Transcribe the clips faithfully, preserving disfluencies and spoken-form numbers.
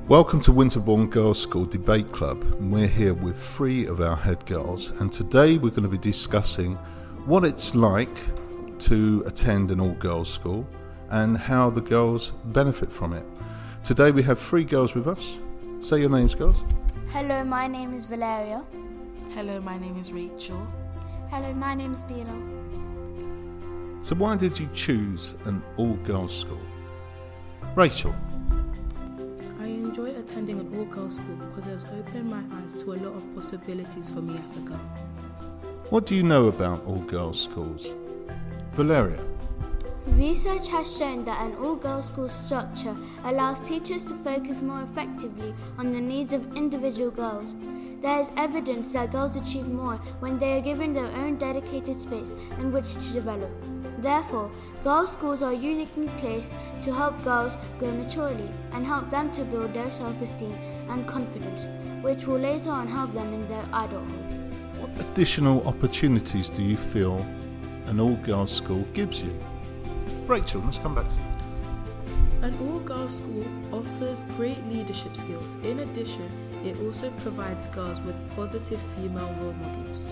Welcome to Winterbourne Girls' School Debate Club, and we're here with three of our head girls, and today we're going to be discussing what it's like to attend an all-girls school and how the girls benefit from it. Today we have three girls with us. Say your names, girls. Hello, my name is Valeria. Hello, my name is Rachel. Hello, my name is Bina. So why did you choose an all-girls school? Rachel. I enjoy attending an all-girls school because it has opened my eyes to a lot of possibilities for me as a girl. What do you know about all-girls schools? Valeria. Research has shown that an all-girls school structure allows teachers to focus more effectively on the needs of individual girls. There is evidence that girls achieve more when they are given their own dedicated space in which to develop. Therefore, girls' schools are uniquely placed to help girls grow maturely and help them to build their self-esteem and confidence, which will later on help them in their adulthood. What additional opportunities do you feel an all-girls school gives you? Rachel, let's come back to you. An all-girls school offers great leadership skills. In addition, it also provides girls with positive female role models.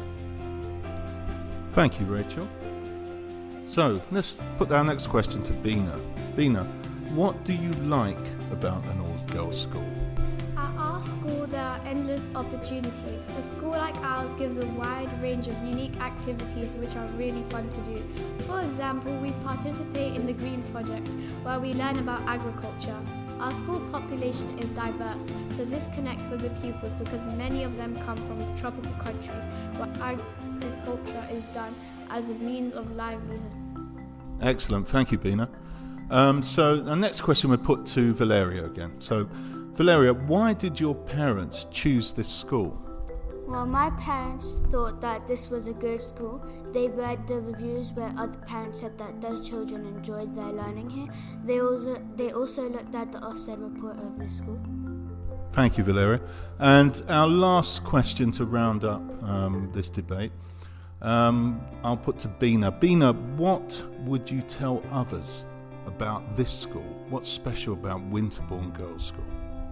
Thank you, Rachel. So, let's put our next question to Bina. Bina, what do you like about an all-girls school? At our school, there are endless opportunities. A school like ours gives a wide range of unique activities which are really fun to do. For example, we participate in the Green Project, where we learn about agriculture. Our school population is diverse, so this connects with the pupils because many of them come from tropical countries where agriculture is done as a means of livelihood. Excellent, thank you, Bina. Um, so, our next question we put to Valeria again. So, Valeria, why did your parents choose this school? Well, my parents thought that this was a good school. They read the reviews where other parents said that their children enjoyed their learning here. They also they also looked at the Ofsted report of the school. Thank you, Valeria. And our last question to round up um, this debate, um, I'll put to Bina. Bina, what would you tell others about this school? What's special about Winterbourne Girls' School?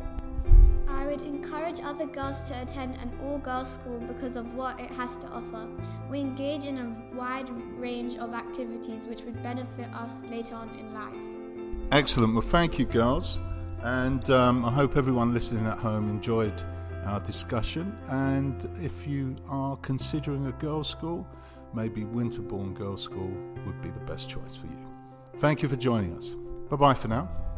I would encourage other girls to attend an all-girls school because of what it has to offer. We engage in a wide range of activities which would benefit us later on in life. Excellent. Well, thank you, girls. And um, I hope everyone listening at home enjoyed our discussion. And if you are considering a girls' school, maybe Winterbourne Girls' School would be the best choice for you. Thank you for joining us. Bye-bye for now.